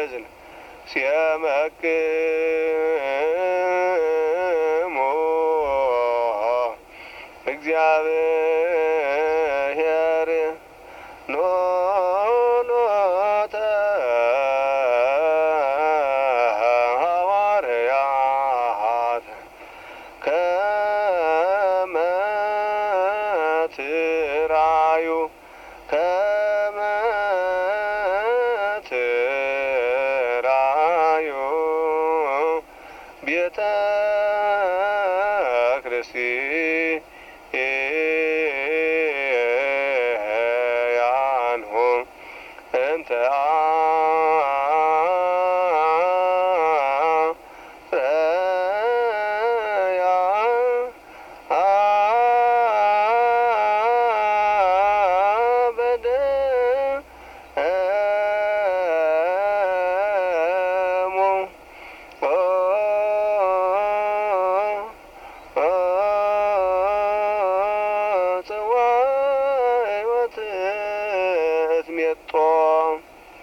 እዝን ሲያመክሙ እግዚአብሔር ኖኖተ ሐዋርያት ከመ ትራዩ ከመ ትራዩ ቤተ ክርስቲያንሁ እንተ አፍረያ ጽዋዕወ ትእትሜጦ